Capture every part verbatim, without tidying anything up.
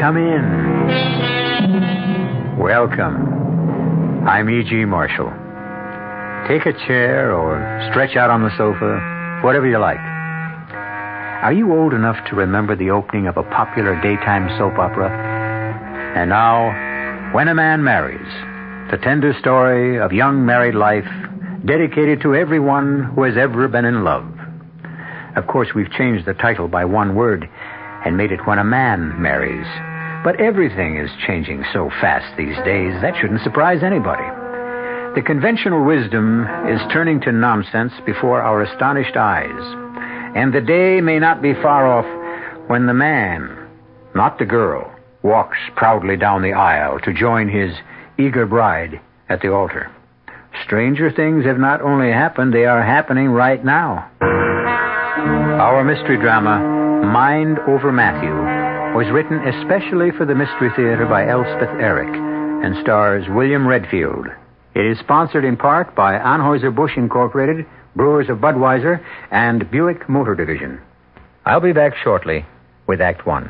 come in. Welcome. I'm E G. Marshall. Take a chair or stretch out on the sofa, whatever you like. Are you old enough to remember the opening of a popular daytime soap opera? And now, When a Man Marries, the tender story of young married life dedicated to everyone who has ever been in love. Of course, we've changed the title by one word and made it When a Man Marries. But everything is changing so fast these days, that shouldn't surprise anybody. The conventional wisdom is turning to nonsense before our astonished eyes. And the day may not be far off when the man, not the girl, walks proudly down the aisle to join his eager bride at the altar. Stranger things have not only happened, they are happening right now. Our mystery drama, Mind Over Matthew, was written especially for the Mystery Theater by Elspeth Eric and stars William Redfield. It is sponsored in part by Anheuser-Busch Incorporated, Brewers of Budweiser, and Buick Motor Division. I'll be back shortly with Act One.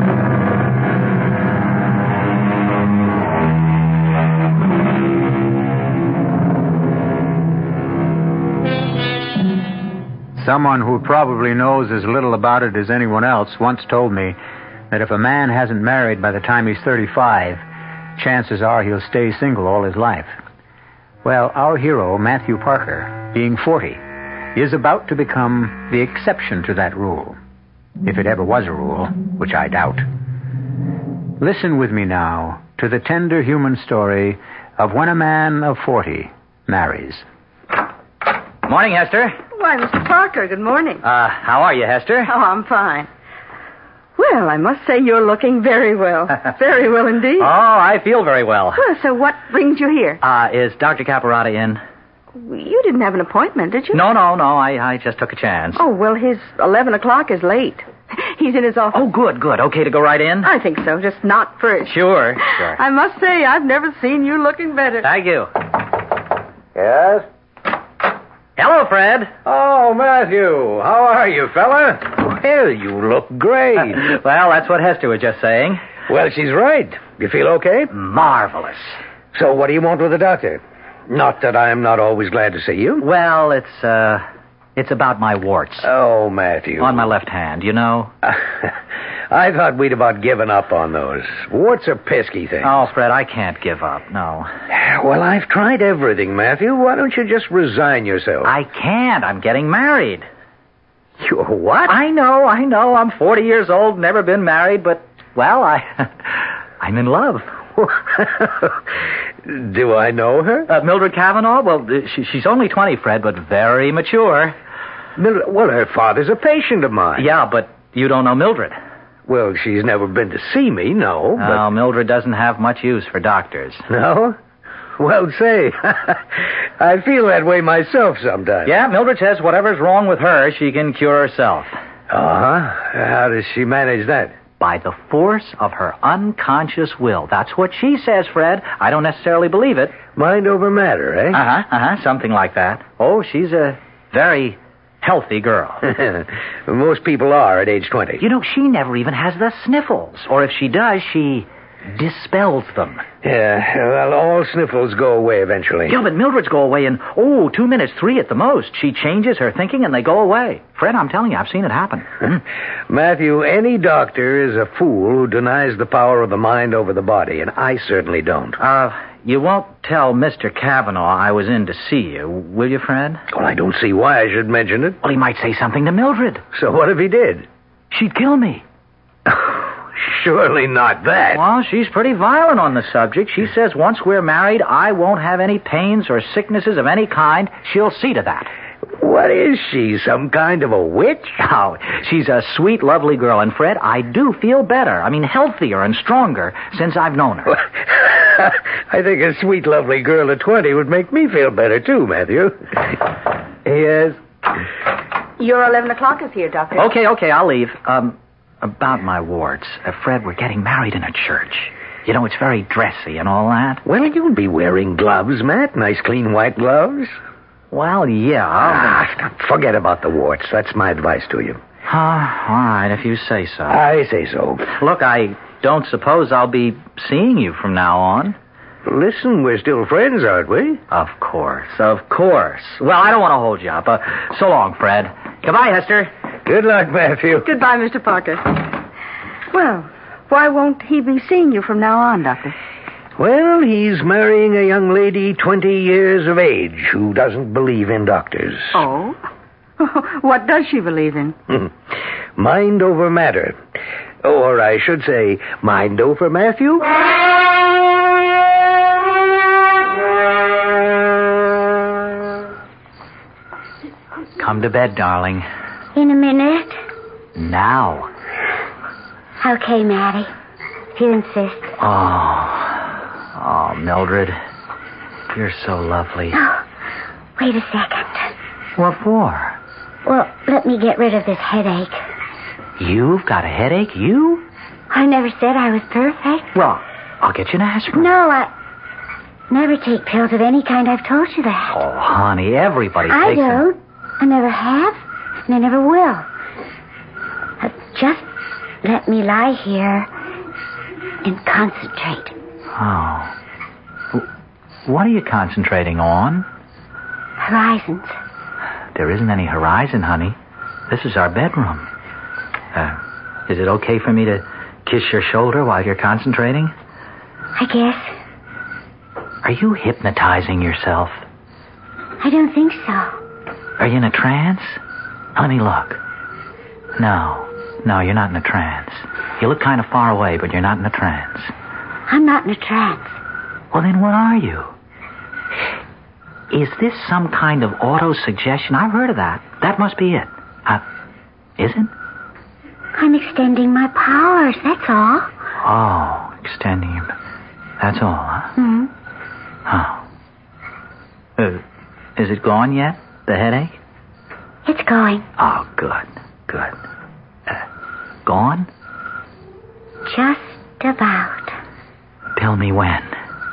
Someone who probably knows as little about it as anyone else once told me that if a man hasn't married by the time he's thirty-five, chances are he'll stay single all his life. Well, our hero, Matthew Parker, being forty, is about to become the exception to that rule. If it ever was a rule, which I doubt. Listen with me now to the tender human story of when a man of forty marries. Morning, Hester. Why, Mister Parker, good morning. Uh, how are you, Hester? Oh, I'm fine. Well, I must say you're looking very well. Very well indeed. Oh, I feel very well. Well, so what brings you here? Uh, is Doctor Caparata in? You didn't have an appointment, did you? No, no, no. I, I just took a chance. Oh, well, his eleven o'clock is late. He's in his office. Oh, good, good. Okay to go right in? I think so, just not first. Sure, sure. I must say, I've never seen you looking better. Thank you. Yes? Hello, Fred. Oh, Matthew. How are you, fella? Well, you look great. Well, that's what Hester was just saying. Well, she's right. You feel okay? Marvelous. So what do you want with the doctor? Not that I'm not always glad to see you. Well, it's, uh, it's about my warts. Oh, Matthew. On my left hand, you know? I thought we'd about given up on those. Warts are pesky things. Oh, Fred, I can't give up, no. Well, I've tried everything, Matthew. Why don't you just resign yourself? I can't. I'm getting married. You're what? I know, I know. I'm forty years old, never been married, but, well, I, I'm in love. Do I know her? Uh, Mildred Kavanaugh? Well, she, she's only twenty, Fred, but very mature. Mildred, well, her father's a patient of mine. Yeah, but you don't know Mildred. Well, she's never been to see me, no. But... Oh, Mildred doesn't have much use for doctors. No? Well, say, I feel that way myself sometimes. Yeah, Mildred says whatever's wrong with her, she can cure herself. Uh-huh. How does she manage that? By the force of her unconscious will. That's what she says, Fred. I don't necessarily believe it. Mind over matter, eh? Uh-huh, uh-huh, something like that. Oh, she's a very healthy girl. Most people are at age twenty. You know, she never even has the sniffles. Or if she does, she dispels them. Yeah, well, all sniffles go away eventually. Yeah, but Mildred's go away in, oh, two minutes, three at the most. She changes her thinking and they go away. Fred, I'm telling you, I've seen it happen. Mm. Matthew, any doctor is a fool who denies the power of the mind over the body, and I certainly don't. Uh, you won't tell Mister Kavanaugh I was in to see you, will you, Fred? Well, I don't see why I should mention it. Well, he might say something to Mildred. So what if he did? She'd kill me. Surely not that. Well, she's pretty violent on the subject. She says once we're married, I won't have any pains or sicknesses of any kind. She'll see to that. What is she, some kind of a witch? Oh, she's a sweet, lovely girl. And, Fred, I do feel better. I mean, healthier and stronger since I've known her. I think a sweet, lovely girl at twenty would make me feel better, too, Matthew. Yes. Your eleven o'clock is here, Doctor. Okay, okay, I'll leave. Um... About my warts. Uh, Fred, we're getting married in a church. You know, it's very dressy and all that. Well, you'll be wearing gloves, Matt. Nice, clean, white gloves. Well, yeah. Ah, forget about the warts. That's my advice to you. Ah, all right, if you say so. I say so. Look, I don't suppose I'll be seeing you from now on. Listen, we're still friends, aren't we? Of course, of course. Well, I don't want to hold you up. Uh, so long, Fred. Goodbye, Hester. Good luck, Matthew. Goodbye, Mister Parker. Well, why won't he be seeing you from now on, Doctor? Well, he's marrying a young lady twenty years of age who doesn't believe in doctors. Oh? What does she believe in? Mind over matter. Or I should say, mind over Matthew. Come to bed, darling. In a minute. Now. Okay, Maddie. If you insist. Oh. Oh, Mildred. You're so lovely. Oh, wait a second. What for? Well, let me get rid of this headache. You've got a headache? You? I never said I was perfect. Well, I'll get you an aspirin. No, I never take pills of any kind. I've told you that. Oh, honey, everybody I takes them. don't. I never have, and I never will. Uh, just let me lie here and concentrate. Oh. What are you concentrating on? Horizons. There isn't any horizon, honey. This is our bedroom. Uh, is it okay for me to kiss your shoulder while you're concentrating? I guess. Are you hypnotizing yourself? I don't think so. Are you in a trance? Let me look. No. No, you're not in a trance. You look kind of far away, but you're not in a trance. I'm not in a trance. Well, then what are you? Is this some kind of auto-suggestion? I've heard of that. That must be it. Uh, is it? I'm extending my powers, that's all. Oh, extending your... That's all, huh? Mm-hmm. Oh. Uh, is it gone yet, the headache? It's going. Oh, good, good. Uh, gone? Just about. Tell me when.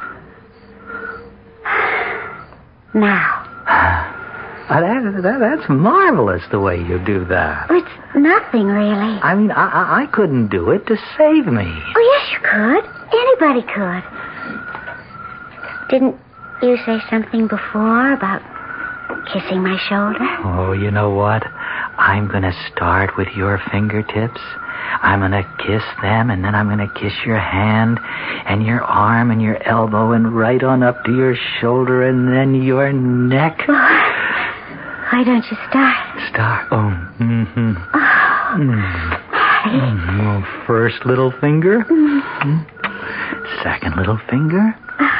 Now. Uh, that, that, that's marvelous, the way you do that. It's nothing, really. I mean, I, I, I couldn't do it to save me. Oh, yes, you could. Anybody could. Didn't you say something before about kissing my shoulder? Oh, you know what? I'm going to start with your fingertips. I'm going to kiss them, and then I'm going to kiss your hand and your arm and your elbow and right on up to your shoulder and then your neck. Well, why don't you start? Start? Oh, mm-hmm. Oh, Mm. Mm. Oh, first little finger. Mm. Second little finger.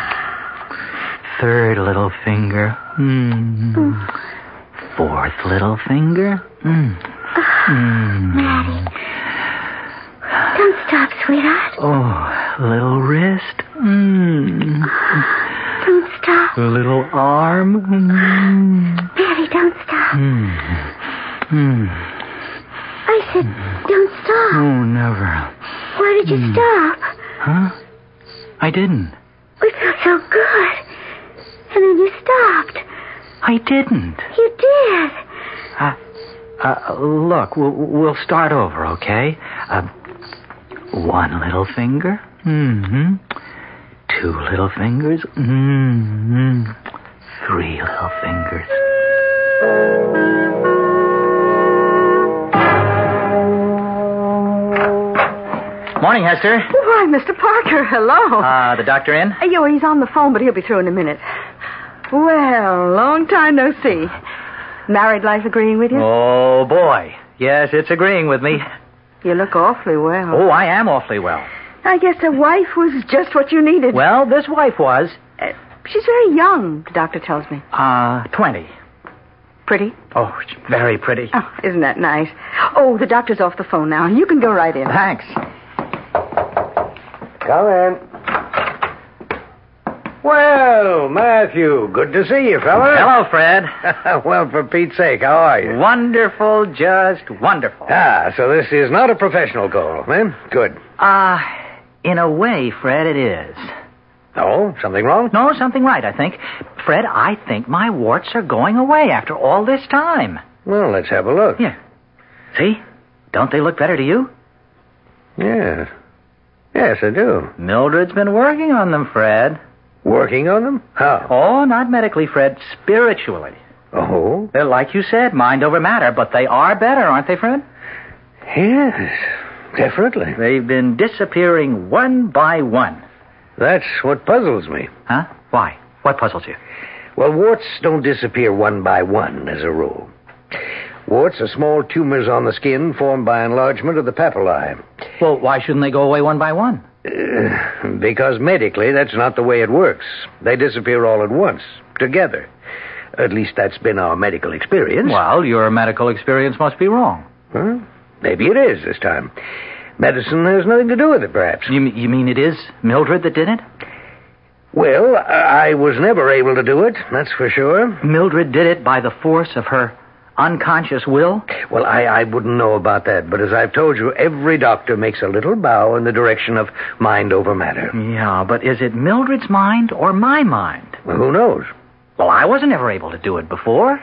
Third little finger. Mm. Mm. Fourth little finger. Mm. Mm. Maddie. Don't stop, sweetheart. Oh, little wrist. Mm. Don't stop. Little arm. Mm. Maddie, don't stop. Mm. Mm. I said, don't stop. Oh, never. Why did you Mm. stop? Huh? I didn't. It felt so good. And then you stopped. I didn't. You did. Uh, uh, look, we'll, we'll start over, okay? Uh, one little finger. Mm-hmm. Two little fingers. Mm-hmm. Three little fingers. Morning, Hester. Why, Mister Parker, hello. Uh, the doctor in? Uh, yo, he's on the phone, but he'll be through in a minute. Well, long time no see. Married life agreeing with you? Oh, boy. Yes, it's agreeing with me. You look awfully well. Oh, I am awfully well. I guess a wife was just what you needed. Well, this wife was, Uh, she's very young, the doctor tells me. uh, twenty. Pretty? Oh, it's very pretty. Oh, isn't that nice? Oh, the doctor's off the phone now. You can go right in. Thanks. Come in. Well, Matthew, good to see you, fella. Hello, Fred. Well, for Pete's sake, how are you? Wonderful, just wonderful. Ah, so this is not a professional call, eh? Good. Uh, in a way, Fred, it is. Oh, something wrong? No, something right, I think. Fred, I think my warts are going away after all this time. Well, let's have a look. Here. See? Don't they look better to you? Yeah. Yes, I do. Mildred's been working on them, Fred. Working on them? How? Oh, not medically, Fred. Spiritually. Oh? They're like you said, mind over matter, but they are better, aren't they, Fred? Yes, definitely. They've been disappearing one by one. That's what puzzles me. Huh? Why? What puzzles you? Well, warts don't disappear one by one, as a rule. Warts are small tumors on the skin formed by enlargement of the papillae. Well, why shouldn't they go away one by one? Uh, because medically, that's not the way it works. They disappear all at once, together. At least that's been our medical experience. Well, your medical experience must be wrong. Huh? Maybe it is this time. Medicine has nothing to do with it, perhaps. You, you mean it is Mildred that did it? Well, I was never able to do it, that's for sure. Mildred did it by the force of her unconscious will? Well, I, I wouldn't know about that, but as I've told you, every doctor makes a little bow in the direction of mind over matter. Yeah, but is it Mildred's mind or my mind? Well, who knows? Well, I wasn't ever able to do it before.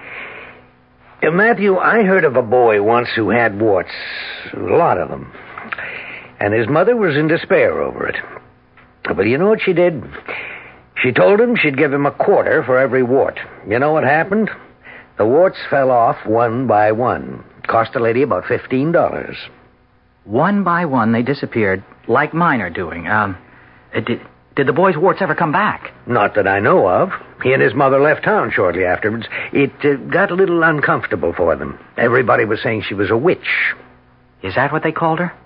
Uh, Matthew, I heard of a boy once who had warts. A lot of them. And his mother was in despair over it. But you know what she did? She told him she'd give him a quarter for every wart. You know what happened? The warts fell off one by one. It cost the lady about fifteen dollars. One by one, they disappeared, like mine are doing. Um, did, did the boy's warts ever come back? Not that I know of. He and his mother left town shortly afterwards. It uh, got a little uncomfortable for them. Everybody was saying she was a witch. Is that what they called her?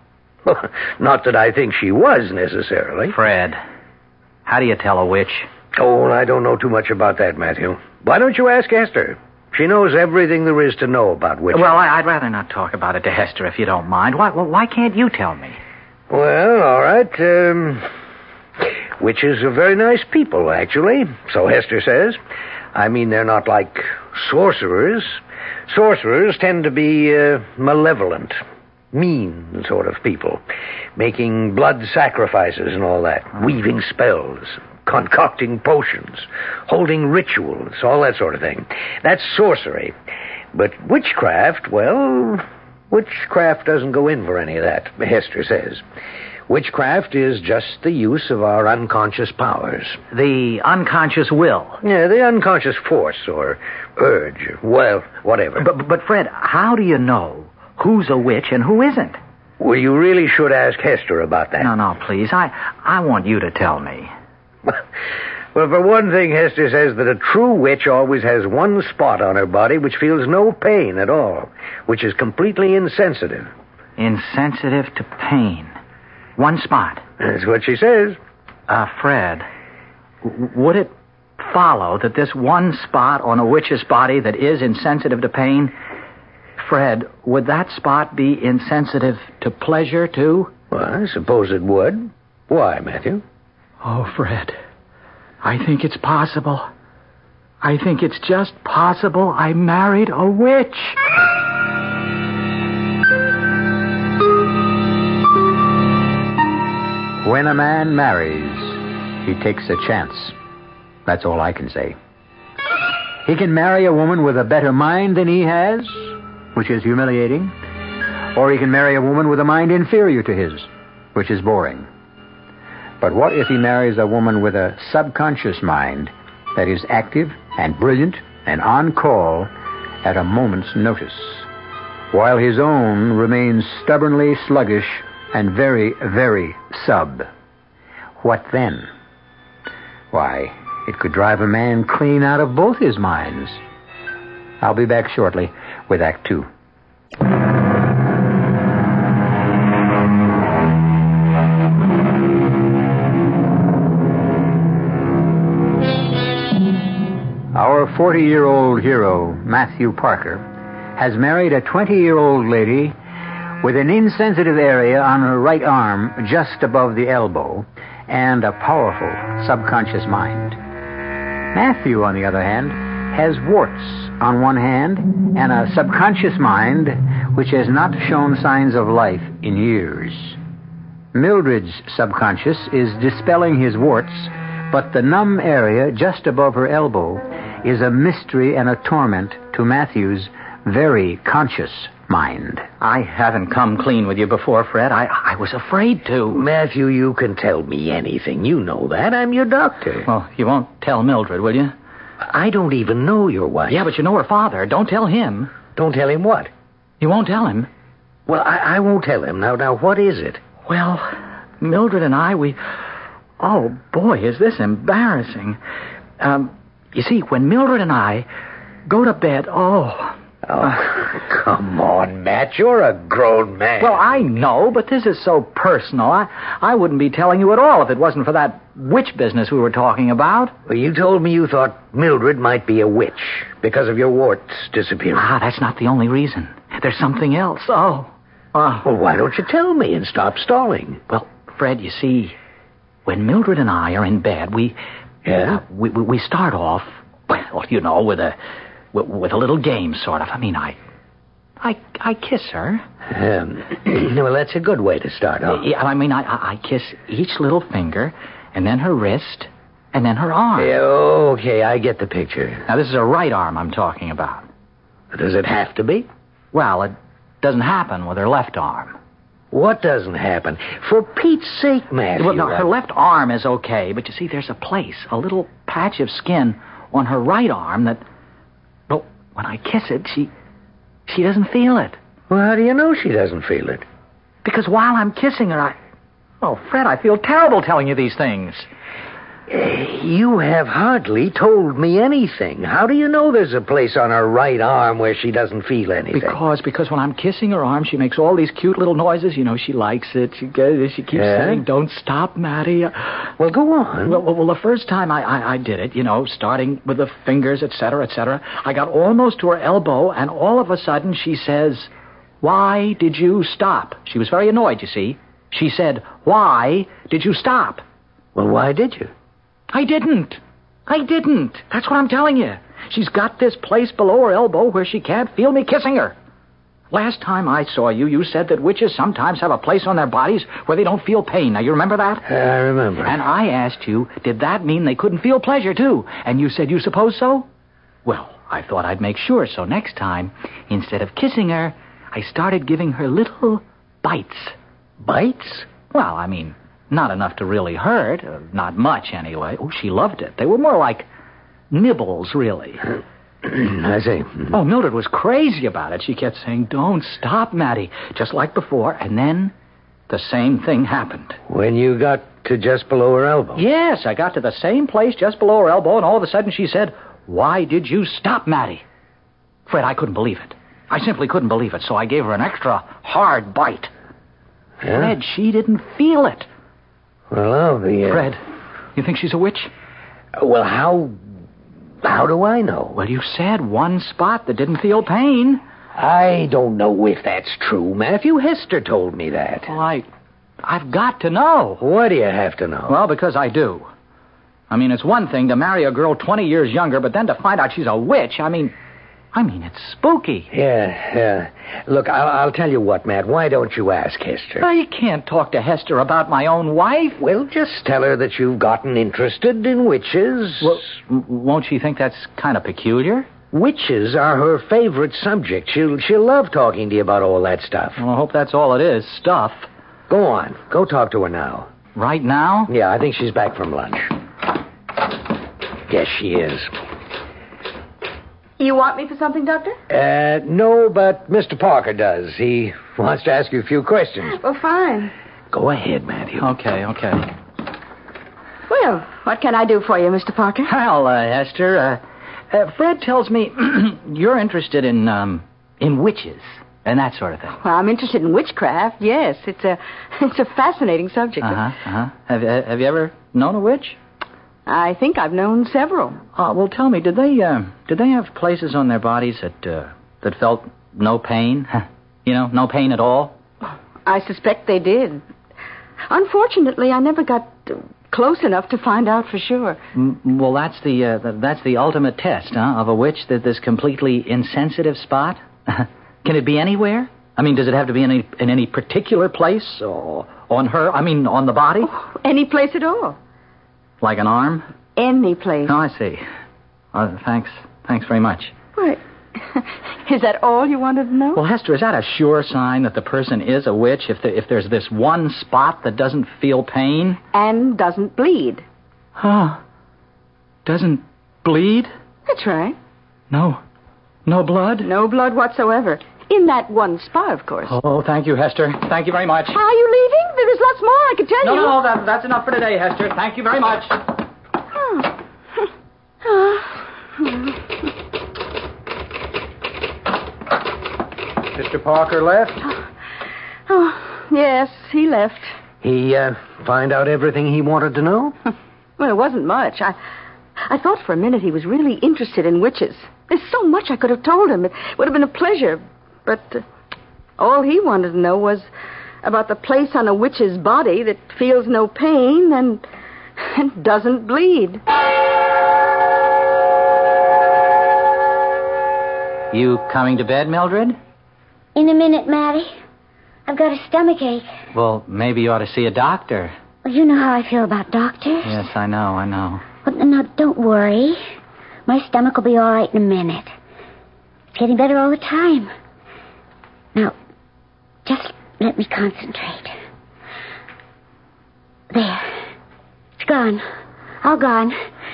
Not that I think she was, necessarily. Fred, how do you tell a witch? Oh, I don't know too much about that, Matthew. Why don't you ask Esther? She knows everything there is to know about witches. Well, I, I'd rather not talk about it to Hester, if you don't mind. Why, well, why can't you tell me? Well, all right. Um, witches are very nice people, actually, so Hester says. I mean, they're not like sorcerers. Sorcerers tend to be uh, malevolent, mean sort of people, making blood sacrifices and all that, weaving spells, concocting potions, holding rituals, all that sort of thing. That's sorcery. But witchcraft, well, witchcraft doesn't go in for any of that, Hester says. Witchcraft is just the use of our unconscious powers. The unconscious will. Yeah, the unconscious force or urge, well, whatever. But, but Fred, how do you know who's a witch and who isn't? Well, you really should ask Hester about that. No, no, please. I, I want you to tell me. Well, for one thing, Hester says that a true witch always has one spot on her body which feels no pain at all, which is completely insensitive. Insensitive to pain. One spot. That's what she says. Uh, Fred, w- would it follow that this one spot on a witch's body that is insensitive to pain, Fred, would that spot be insensitive to pleasure, too? Well, I suppose it would. Why, Matthew? Oh, Fred, I think it's possible. I think it's just possible I married a witch. When a man marries, he takes a chance. That's all I can say. He can marry a woman with a better mind than he has, which is humiliating, or he can marry a woman with a mind inferior to his, which is boring. But what if he marries a woman with a subconscious mind that is active and brilliant and on call at a moment's notice, while his own remains stubbornly sluggish and very, very sub? What then? Why, it could drive a man clean out of both his minds. I'll be back shortly with Act Two. Our forty-year-old hero, Matthew Parker, has married a twenty-year-old lady with an insensitive area on her right arm just above the elbow and a powerful subconscious mind. Matthew, on the other hand, has warts on one hand and a subconscious mind which has not shown signs of life in years. Mildred's subconscious is dispelling his warts, but the numb area just above her elbow is a mystery and a torment to Matthew's very conscious mind. I haven't come clean with you before, Fred. I, I was afraid to. Matthew, you can tell me anything. You know that. I'm your doctor. Well, you won't tell Mildred, will you? I don't even know your wife. Yeah, but you know her father. Don't tell him. Don't tell him what? You won't tell him? Well, I, I won't tell him. Now, now, what is it? Well, Mildred and I, we... Oh, boy, is this embarrassing. Um, you see, when Mildred and I go to bed, oh... Oh, uh, come on, Matt. You're a grown man. Well, I know, but this is so personal. I, I wouldn't be telling you at all if it wasn't for that witch business we were talking about. Well, you told me you thought Mildred might be a witch because of your warts disappearing. Ah, that's not the only reason. There's something else. Oh. oh. Well, why don't you tell me and stop stalling? Well, Fred, you see, when Mildred and I are in bed, we... Yeah? Uh, we, we, we start off, well, you know, with a... with a little game, sort of. I mean, I... I, I kiss her. Um, well, that's a good way to start off. Yeah, I mean, I, I kiss each little finger, and then her wrist, and then her arm. Yeah, okay, I get the picture. Now, this is her right arm I'm talking about. Does it have to be? Well, it doesn't happen with her left arm. What doesn't happen? For Pete's sake, Matthew. Well, no, her left arm is okay, but you see, there's a place, a little patch of skin on her right arm that... Well, when I kiss it, she she doesn't feel it. Well, how do you know she doesn't feel it? Because while I'm kissing her, I... Oh, Fred, I feel terrible telling you these things. You have hardly told me anything. How do you know there's a place on her right arm where she doesn't feel anything? Because, because when I'm kissing her arm, she makes all these cute little noises. You know, she likes it. She, she keeps yeah? saying, "Don't stop, Maddie." Well, go on. Well, well, the first time I, I, I did it, you know, starting with the fingers, et cetera, et cetera, I got almost to her elbow, and all of a sudden she says, "Why did you stop?" She was very annoyed, you see. She said, "Why did you stop?" Well, why did you? I didn't. I didn't. That's what I'm telling you. She's got this place below her elbow where she can't feel me kissing her. Last time I saw you, you said that witches sometimes have a place on their bodies where they don't feel pain. Now, you remember that? I remember. And I asked you, did that mean they couldn't feel pleasure, too? And you said you suppose so? Well, I thought I'd make sure, so next time, instead of kissing her, I started giving her little bites. Bites? Well, I mean... not enough to really hurt. Uh, not much, anyway. Oh, she loved it. They were more like nibbles, really. I see. Oh, Mildred was crazy about it. She kept saying, "Don't stop, Maddie," just like before. And then the same thing happened. When you got to just below her elbow? Yes, I got to the same place just below her elbow, and all of a sudden she said, "Why did you stop, Maddie?" Fred, I couldn't believe it. I simply couldn't believe it, so I gave her an extra hard bite. Yeah? Fred, she didn't feel it. Well, I'll be... Uh... Fred, you think she's a witch? Well, how... how do I know? Well, you said one spot that didn't feel pain. I don't know if that's true, Matthew. Hester told me that. Well, I... I've got to know. Why do you have to know? Well, because I do. I mean, it's one thing to marry a girl twenty years younger, but then to find out she's a witch, I mean... I mean, it's spooky. Yeah, yeah. Look, I'll, I'll tell you what, Matt. Why don't you ask Hester? I can't talk to Hester about my own wife. Well, just tell her that you've gotten interested in witches. Well, won't she think that's kind of peculiar? Witches are her favorite subject. She'll, she'll love talking to you about all that stuff. Well, I hope that's all it is, stuff. Go on. Go talk to her now. Right now? Yeah, I think she's back from lunch. Yes, she is. You want me for something, Doctor? Uh, no, but Mister Parker does. He wants to ask you a few questions. Well, fine. Go ahead, Matthew. Okay, okay. Well, what can I do for you, Mister Parker? Well, uh, Hester, uh, uh, Fred tells me you're interested in, um, in witches and that sort of thing. Well, I'm interested in witchcraft, yes. It's a, it's a fascinating subject. Uh-huh, uh-huh. Have, uh, have you ever known a witch? I think I've known several. Uh, well, tell me, did they uh, did they have places on their bodies that uh, that felt no pain? You know, no pain at all? I suspect they did. Unfortunately, I never got close enough to find out for sure. Mm, well, that's the uh, the, that's the ultimate test, huh, of a witch, that this completely insensitive spot. Can it be anywhere? I mean, does it have to be in any, in any particular place or on her? I mean, on the body? Oh, any place at all. Like an arm? Any place. Oh, I see. Uh, thanks. Thanks very much. Why, Is that all you wanted to know? Well, Hester, is that a sure sign that the person is a witch if, the, if there's this one spot that doesn't feel pain? And doesn't bleed. Huh. Doesn't bleed? That's right. No. No blood? No blood whatsoever. In that one spot, of course. Oh, thank you, Hester. Thank you very much. Are you leaving? There's lots more I could tell no, you. No, no, that, that's enough for today, Hester. Thank you very much. Oh. Oh. Mister Parker left? Oh, yes, he left. He, uh, find out everything he wanted to know? Well, it wasn't much. I I thought for a minute he was really interested in witches. There's so much I could have told him. It would have been a pleasure. But uh, all he wanted to know was about the place on a witch's body that feels no pain and, and doesn't bleed. You coming to bed, Mildred? In a minute, Matty. I've got a stomach ache. Well, maybe you ought to see a doctor. Well, you know how I feel about doctors. Yes, I know, I know. Well, no, don't worry. My stomach will be all right in a minute. It's getting better all the time. Now, just let me concentrate. There. It's gone. All gone.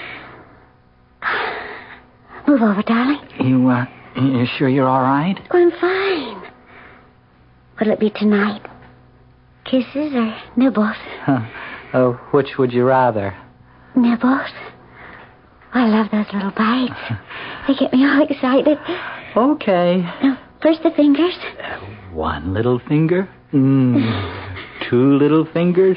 Move over, darling. You, uh, you sure you're all right? Oh, I'm fine. What'll it be tonight? Kisses or nibbles? Huh. Oh, which would you rather? Nibbles. Oh, I love those little bites. They get me all excited. Okay. Now, first the fingers. Uh, one little finger. Mm. Two little fingers.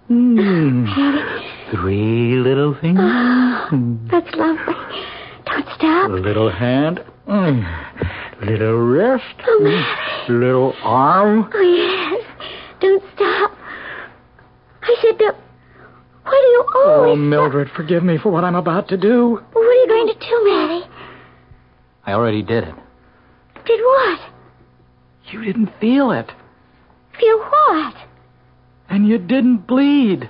Mm. Three little fingers. Oh, that's lovely. Don't stop. A little hand. Mm. Little wrist. Oh, Mary. Little arm. Oh, yes. Don't stop. I said don't. Why do you always... Oh, Mildred, stop? Forgive me for what I'm about to do. What are you going to do, Matty? I already did it. Did what? You didn't feel it. Feel what? And you didn't bleed.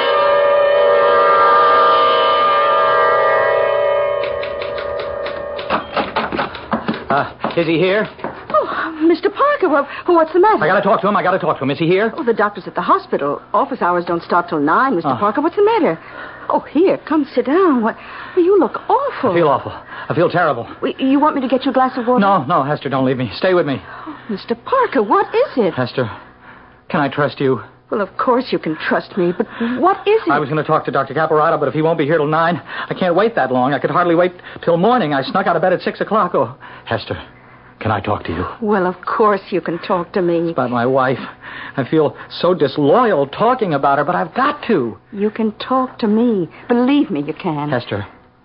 Uh, is he here? Oh, Mister Parker, well, what's the matter? I gotta talk to him. I gotta talk to him. Is he here? Oh, the doctor's at the hospital. Office hours don't start till nine, Mister Oh. Parker. What's the matter? Oh, here, come sit down. What? Well, you look awful. I feel awful. I feel terrible. Well, you want me to get you a glass of water? No, no, Hester, don't leave me. Stay with me. Oh, Mister Parker, what is it? Hester, can I trust you? Well, of course you can trust me, but what is it? I was going to talk to Doctor Caparotto, but if he won't be here till nine, I can't wait that long. I could hardly wait till morning. I snuck out of bed at six o'clock. Oh, Hester, can I talk to you? Well, of course you can talk to me. About my wife. I feel so disloyal talking about her, but I've got to. You can talk to me. Believe me, you can. Hester,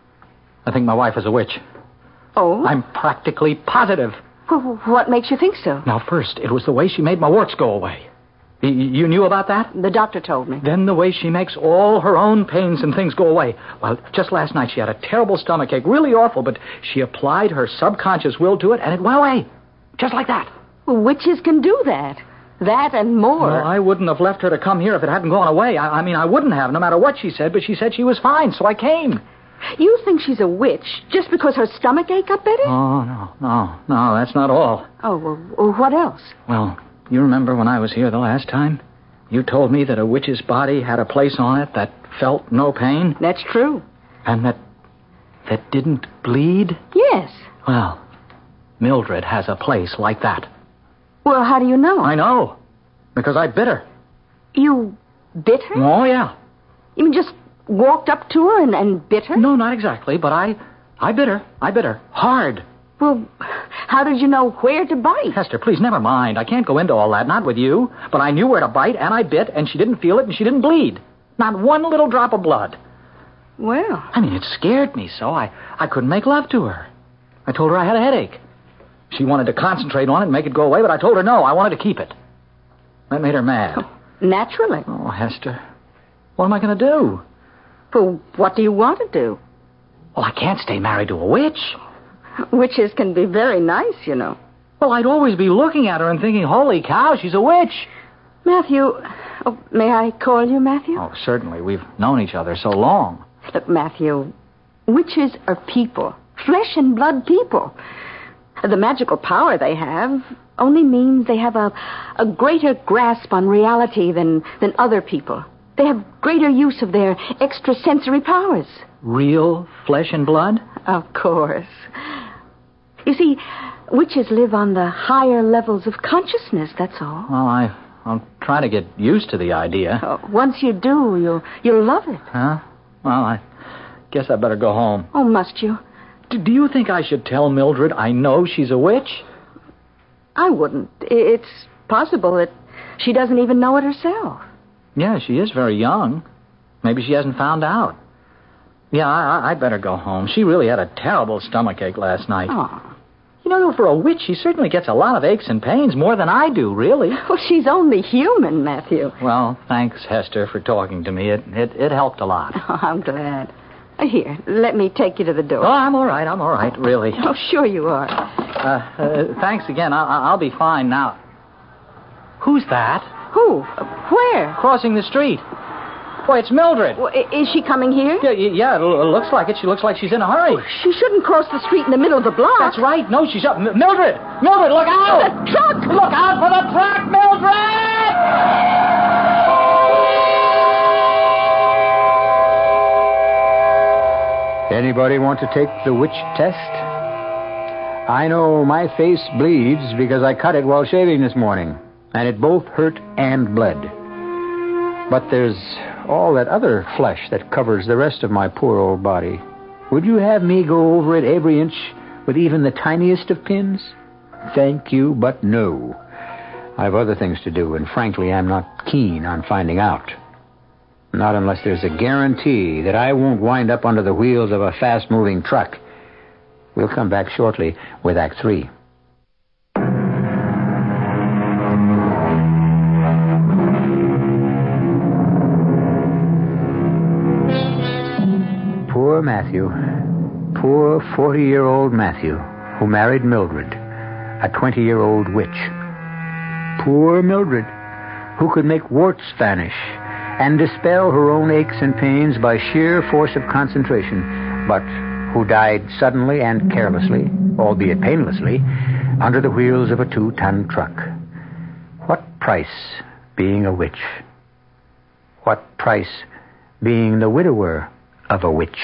I think my wife is a witch. Oh? I'm practically positive. Well, what makes you think so? Now, first, it was the way she made my warts go away. Y- you knew about that? The doctor told me. Then the way she makes all her own pains and things go away. Well, just last night she had a terrible stomachache, really awful, but she applied her subconscious will to it, and it went away. Just like that. Well, witches can do that. That and more. Well, I wouldn't have left her to come here if it hadn't gone away. I, I mean, I wouldn't have, no matter what she said, but she said she was fine, so I came. You think she's a witch just because her stomach ache got better? Oh, no, no, no, that's not all. Oh, well, well, what else? Well, you remember when I was here the last time? You told me that a witch's body had a place on it that felt no pain? That's true. And that that didn't bleed? Yes. Well, Mildred has a place like that. Well, how do you know? I know. Because I bit her. You bit her? Oh, yeah. You mean just walked up to her and, and bit her? No, not exactly, but I I bit her. I bit her. Hard. Well, how did you know where to bite? Hester, please, never mind. I can't go into all that, not with you. But I knew where to bite, and I bit, and she didn't feel it, and she didn't bleed. Not one little drop of blood. Well. I mean, it scared me so I, I couldn't make love to her. I told her I had a headache. She wanted to concentrate on it and make it go away, but I told her no, I wanted to keep it. That made her mad. Oh, naturally. Oh, Hester, what am I going to do? Well, what do you want to do? Well, I can't stay married to a witch. Witches can be very nice, you know. Well, I'd always be looking at her and thinking, holy cow, she's a witch. Matthew, oh, may I call you Matthew? Oh, certainly. We've known each other so long. Look, Matthew, witches are people. Flesh and blood people. The magical power they have only means they have a, a greater grasp on reality than, than other people. They have greater use of their extrasensory powers. Real flesh and blood? Of course. You see, witches live on the higher levels of consciousness, that's all. Well, I, I'll try to get used to the idea. Oh, once you do, you'll, you'll love it. Huh? Well, I guess I better go home. Oh, must you? D- do you think I should tell Mildred I know she's a witch? I wouldn't. It's possible that she doesn't even know it herself. Yeah, she is very young. Maybe she hasn't found out. Yeah, I, I better go home. She really had a terrible stomachache last night. Oh. You know, for a witch, she certainly gets a lot of aches and pains, more than I do, really. Well, she's only human, Matthew. Well, thanks, Hester, for talking to me. It it, it helped a lot. Oh, I'm glad. Here, let me take you to the door. Oh, I'm all right. I'm all right, really. Oh, sure you are. Uh, uh, thanks again. I, I'll be fine now. Who's that? Who? Uh, where? Crossing the street. Boy, it's Mildred. Well, is she coming here? Yeah, yeah, it looks like it. She looks like she's in a hurry. She shouldn't cross the street in the middle of the block. That's right. No, she's up. M- Mildred! Mildred, look out! The truck! Look out for the truck, Mildred! Anybody want to take the witch test? I know my face bleeds because I cut it while shaving this morning, and it both hurt and bled. But there's all that other flesh that covers the rest of my poor old body. Would you have me go over it every inch with even the tiniest of pins? Thank you, but no. I've other things to do, and frankly, I'm not keen on finding out. Not unless there's a guarantee that I won't wind up under the wheels of a fast-moving truck. We'll come back shortly with Act Three. Poor Matthew. Poor forty-year-old Matthew, who married Mildred, a twenty-year-old witch. Poor Mildred, who could make warts vanish and dispel her own aches and pains by sheer force of concentration, but who died suddenly and carelessly, albeit painlessly, under the wheels of a two-ton truck. What price being a witch? What price being the widower of a witch?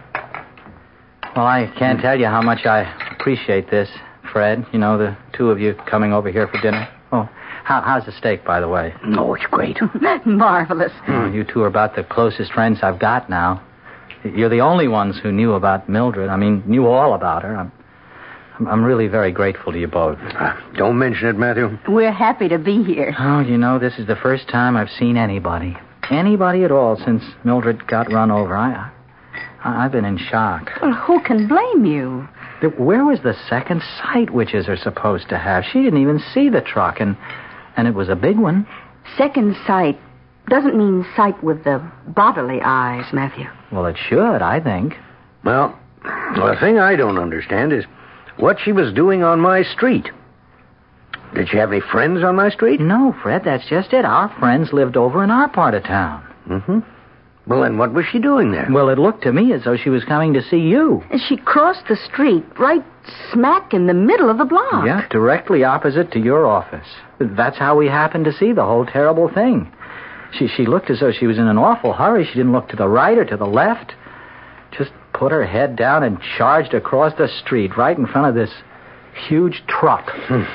Well, I can't tell you how much I appreciate this, Fred. You know, the two of you coming over here for dinner. Oh, how, how's the steak, by the way? Oh, it's great. Marvelous. Oh, you two are about the closest friends I've got now. You're the only ones who knew about Mildred. I mean, knew all about her. I'm, I'm really very grateful to you both. Uh, don't mention it, Matthew. We're happy to be here. Oh, you know, this is the first time I've seen anybody. Anybody at all since Mildred got run over. I, I, I've been in shock. Well, who can blame you? Where was the second sight witches are supposed to have? She didn't even see the truck, and, and it was a big one. Second sight doesn't mean sight with the bodily eyes, Matthew. Well, it should, I think. Well, the thing I don't understand is what she was doing on my street. Did she have any friends on my street? No, Fred, that's just it. Our friends lived over in our part of town. Mm-hmm. Well, then what was she doing there? Well, it looked to me as though she was coming to see you. And she crossed the street right smack in the middle of the block. Yeah, directly opposite to your office. That's how we happened to see the whole terrible thing. She she looked as though she was in an awful hurry. She didn't look to the right or to the left. Just put her head down and charged across the street right in front of this huge truck. Hmm.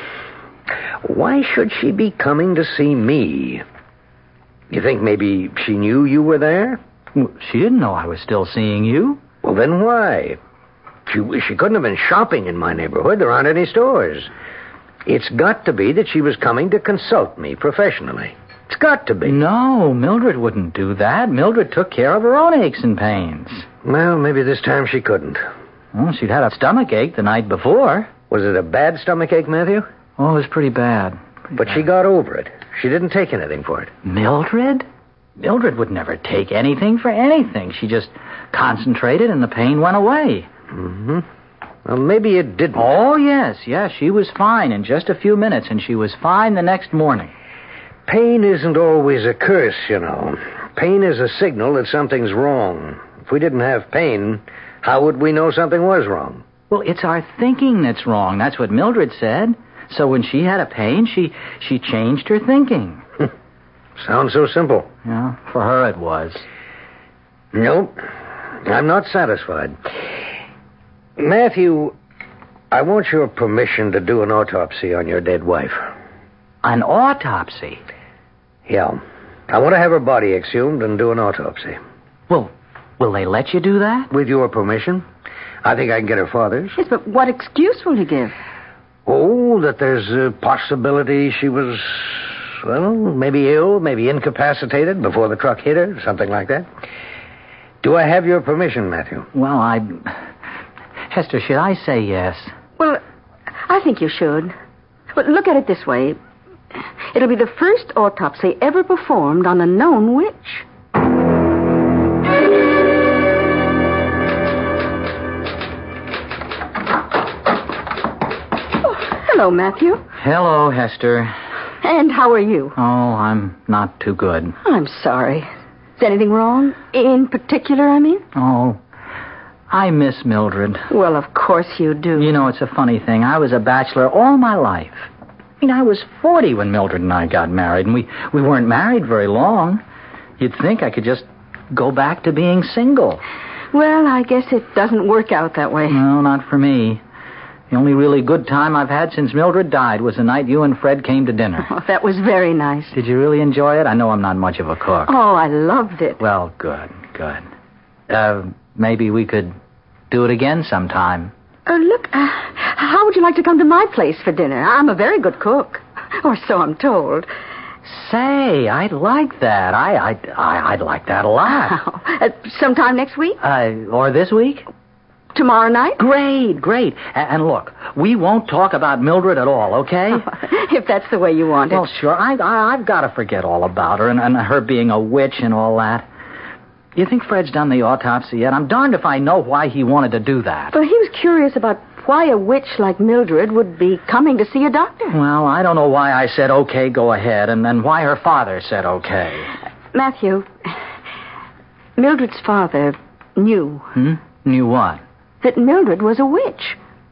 Why should she be coming to see me? You think maybe she knew you were there? She didn't know I was still seeing you. Well, then why? She, she couldn't have been shopping in my neighborhood. There aren't any stores. It's got to be that she was coming to consult me professionally. It's got to be. No, Mildred wouldn't do that. Mildred took care of her own aches and pains. Well, maybe this time she couldn't. Well, she'd had a stomach ache the night before. Was it a bad stomachache, Matthew? Oh, it was pretty bad. Pretty but bad. she got over it. She didn't take anything for it. Mildred? Mildred would never take anything for anything. She just concentrated and the pain went away. Mm-hmm. Well, maybe it didn't. Oh, yes, yes. She was fine in just a few minutes, and she was fine the next morning. Pain isn't always a curse, you know. Pain is a signal that something's wrong. If we didn't have pain, how would we know something was wrong? Well, it's our thinking that's wrong. That's what Mildred said. So when she had a pain, she she changed her thinking. Sounds so simple. Yeah, for her it was. Nope. I'm not satisfied. Matthew, I want your permission to do an autopsy on your dead wife. An autopsy? Yeah. I want to have her body exhumed and do an autopsy. Well, will they let you do that? With your permission. I think I can get her father's. Yes, but what excuse will you give? Oh, that there's a possibility she was, well, maybe ill, maybe incapacitated before the truck hit her, something like that. Do I have your permission, Matthew? Well, I... Hester, should I say yes? Well, I think you should. But look at it this way. It'll be the first autopsy ever performed on a known witch. Oh, hello, Matthew. Hello, Hester. And how are you? Oh, I'm not too good. I'm sorry. Is anything wrong? In particular, I mean? Oh, I miss Mildred. Well, of course you do. You know, it's a funny thing. I was a bachelor all my life. I mean, I was forty when Mildred and I got married, and we, we weren't married very long. You'd think I could just go back to being single. Well, I guess it doesn't work out that way. No, not for me. The only really good time I've had since Mildred died was the night you and Fred came to dinner. Oh, that was very nice. Did you really enjoy it? I know I'm not much of a cook. Oh, I loved it. Well, good, good. Uh, maybe we could do it again sometime. Uh, look, uh, how would you like to come to my place for dinner? I'm a very good cook. Or so I'm told. Say, I'd like that. I, I'd, I, I'd like that a lot. Uh, sometime next week? Uh, or this week? Tomorrow night? Great, great. A- and look, we won't talk about Mildred at all, okay? If that's the way you want it. Well, sure. I, I, I've got to forget all about her and, and her being a witch and all that. You think Fred's done the autopsy yet? I'm darned if I know why he wanted to do that. Well, he was curious about why a witch like Mildred would be coming to see a doctor. Well, I don't know why I said, okay, go ahead, and then why her father said okay. Matthew, Mildred's father knew. Hmm? Knew what? That Mildred was a witch.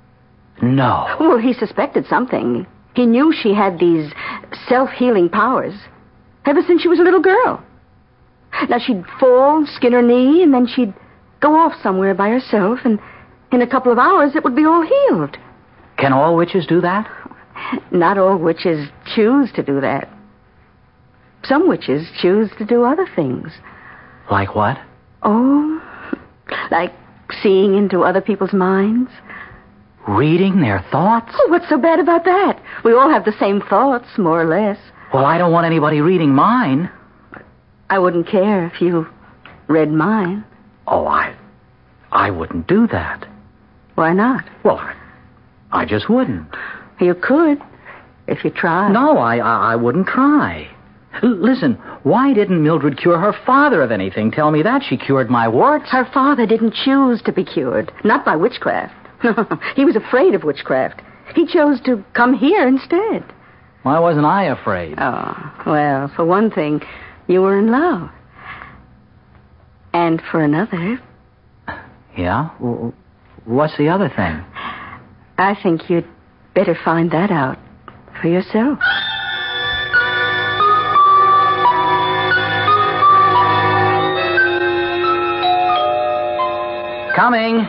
No. Well, he suspected something. He knew she had these self-healing powers ever since she was a little girl. Now, she'd fall, skin her knee, and then she'd go off somewhere by herself, and in a couple of hours it would be all healed. Can all witches do that? Not all witches choose to do that. Some witches choose to do other things. Like what? Oh, like seeing into other people's minds. Reading their thoughts? Oh, what's so bad about that? We all have the same thoughts, more or less. Well, I don't want anybody reading mine. I wouldn't care if you read mine. Oh, I... I wouldn't do that. Why not? Well, I, I just wouldn't. You could, if you tried. No, I, I, I wouldn't try. L- listen, why didn't Mildred cure her father of anything? Tell me that. She cured my warts. Her father didn't choose to be cured, not by witchcraft. He was afraid of witchcraft. He chose to come here instead. Why wasn't I afraid? Oh, well, for one thing, you were in love. And for another... Yeah? W- what's the other thing? I think you'd better find that out for yourself. Coming.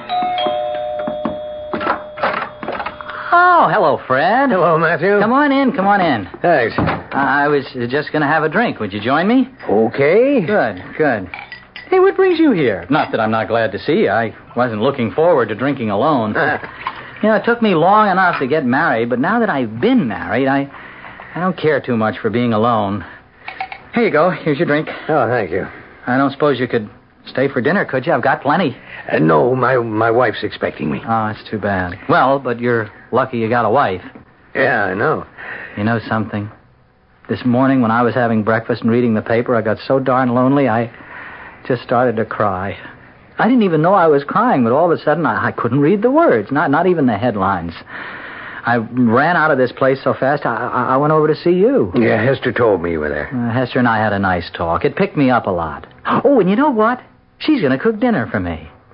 Oh, hello, Fred. Hello, Matthew. Come on in, come on in. Thanks. I was just going to have a drink. Would you join me? Okay. Good, good. Hey, what brings you here? Not that I'm not glad to see you. I wasn't looking forward to drinking alone. You know, it took me long enough to get married, but now that I've been married, I, I don't care too much for being alone. Here you go. Here's your drink. Oh, thank you. I don't suppose you could stay for dinner, could you? I've got plenty. Uh, no, my my wife's expecting me. Oh, it's too bad. Well, but you're lucky you got a wife. Yeah, I know. You know something? This morning when I was having breakfast and reading the paper, I got so darn lonely, I just started to cry. I didn't even know I was crying, but all of a sudden I, I couldn't read the words, not not even the headlines. I ran out of this place so fast, I, I, I went over to see you. Yeah, Hester told me you were there. Uh, Hester and I had a nice talk. It picked me up a lot. Oh, and you know what? She's going to cook dinner for me.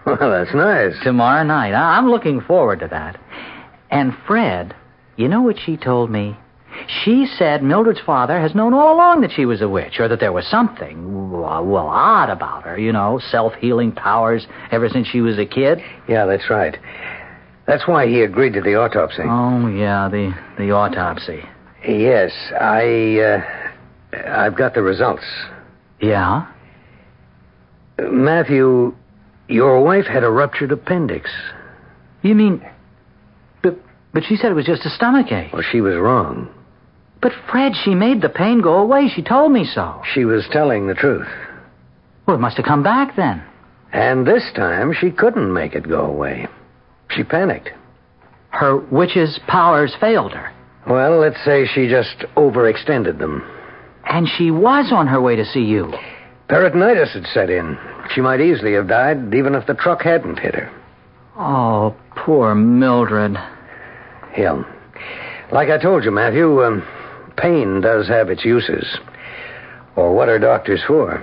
Well, that's nice. Tomorrow night. I'm looking forward to that. And Fred, you know what she told me? She said Mildred's father has known all along that she was a witch, or that there was something, well, well odd about her, you know, self-healing powers ever since she was a kid. Yeah, that's right. That's why he agreed to the autopsy. Oh, yeah, the, the autopsy. Yes, I, uh, I've got the results. Yeah? Uh, Matthew, your wife had a ruptured appendix. You mean... But, but she said it was just a stomachache. Well, she was wrong. But, Fred, she made the pain go away. She told me so. She was telling the truth. Well, it must have come back then. And this time, she couldn't make it go away. She panicked. Her witch's powers failed her. Well, let's say she just overextended them. And she was on her way to see you. Peritonitis had set in. She might easily have died, even if the truck hadn't hit her. Oh, poor Mildred. Yeah. Like I told you, Matthew, um, pain does have its uses. Or what are doctors for?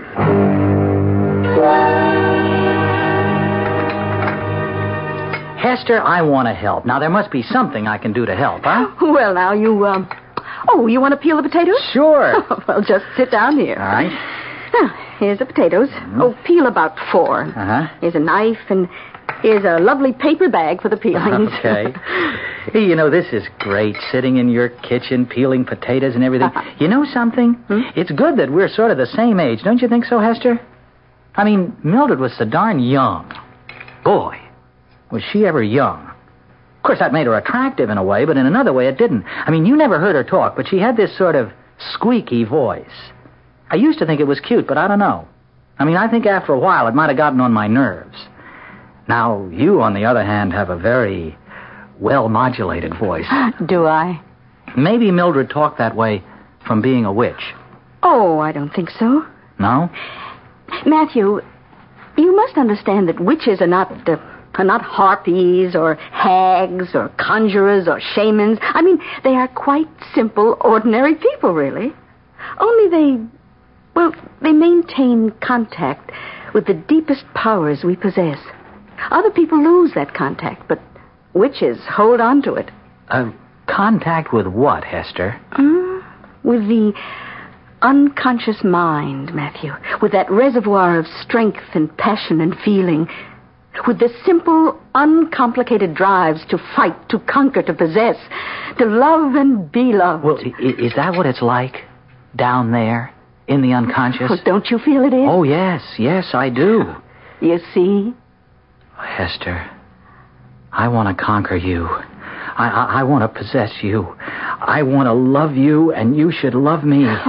Hester, I want to help. Now, there must be something I can do to help, huh? Well, now, you, um... Oh, you want to peel the potatoes? Sure. Well, just sit down here. All right. Now, here's the potatoes. Mm-hmm. Oh, peel about four. Uh-huh. Here's a knife, and here's a lovely paper bag for the peelings. Okay. Hey, you know, this is great, sitting in your kitchen, peeling potatoes and everything. Uh-huh. You know something? Hmm? It's good that we're sort of the same age. Don't you think so, Hester? I mean, Mildred was so darn young. Boy, was she ever young. Of course, that made her attractive in a way, but in another way it didn't. I mean, you never heard her talk, but she had this sort of squeaky voice. I used to think it was cute, but I don't know. I mean, I think after a while it might have gotten on my nerves. Now, you, on the other hand, have a very well-modulated voice. Do I? Maybe Mildred talked that way from being a witch. Oh, I don't think so. No? Matthew, you must understand that witches are not... Uh, are not harpies or hags or conjurers or shamans. I mean, they are quite simple, ordinary people, really. Only they, well, they maintain contact with the deepest powers we possess. Other people lose that contact, but witches hold on to it. Uh, contact with what, Hester? Mm, with the unconscious mind, Matthew. With that reservoir of strength and passion and feeling. With the simple, uncomplicated drives to fight, to conquer, to possess, to love and be loved. Well, is that what it's like down there in the unconscious? Well, don't you feel it is? Oh, yes, yes, I do. You see? Hester, I want to conquer you. I, I, I want to possess you. I want to love you, and you should love me. Oh,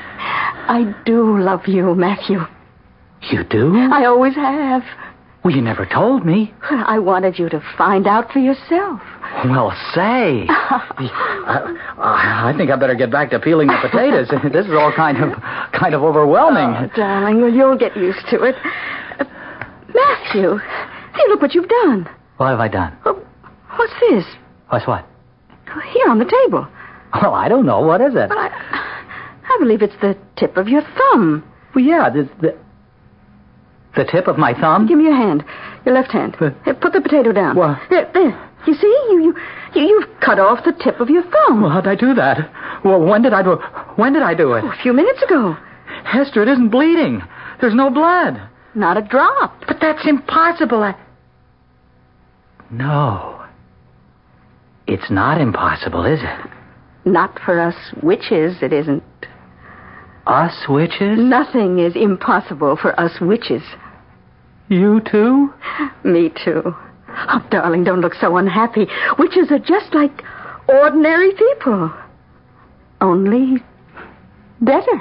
I do love you, Matthew. You do? I always have. Well, you never told me. I wanted you to find out for yourself. Well, say. I, I think I better get back to peeling the potatoes. This is all kind of kind of overwhelming. Oh, darling, well, you'll get used to it. Uh, Matthew, hey, look what you've done. What have I done? Uh, what's this? What's what? Here on the table. Well, I don't know. What is it? Well, I, I believe it's the tip of your thumb. Well, yeah, the... the The tip of my thumb? Give me your hand. Your left hand. Uh, Here, put the potato down. What? There, there. You see? You, you, you, you've cut off the tip of your thumb. Well, how'd I do that? Well, when did I do When did I do it? Oh, a few minutes ago. Hester, it isn't bleeding. There's no blood. Not a drop. But that's impossible. I... No. It's not impossible, is it? Not for us witches, it isn't. Us witches? Nothing is impossible for us witches. You too? Me too. Oh, darling, don't look so unhappy. Witches are just like ordinary people. Only better.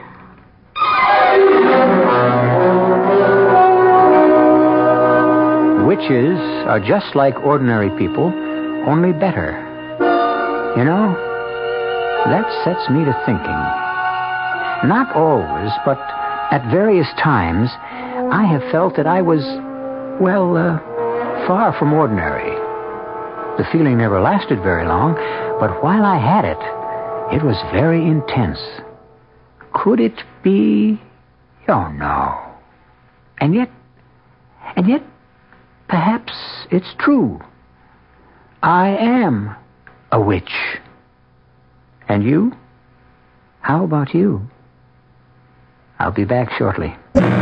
Witches are just like ordinary people, only better. You know, that sets me to thinking. Not always, but at various times, I have felt that I was, well, uh, far from ordinary. The feeling never lasted very long, but while I had it, it was very intense. Could it be? Oh, no. And yet, and yet, perhaps it's true. I am a witch. And you? How about you? I'll be back shortly.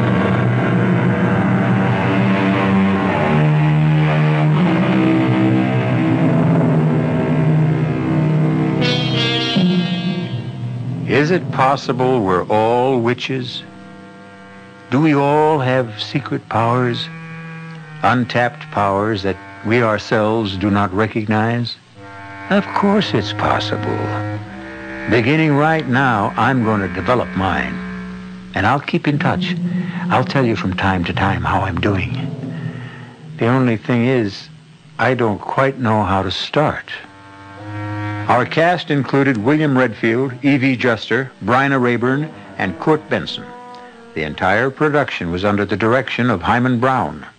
Is it possible we're all witches? Do we all have secret powers, untapped powers that we ourselves do not recognize? Of course it's possible. Beginning right now, I'm going to develop mine. And I'll keep in touch. I'll tell you from time to time how I'm doing. The only thing is, I don't quite know how to start. Our cast included William Redfield, Evie Juster, Bryna Rayburn, and Kurt Benson. The entire production was under the direction of Hyman Brown.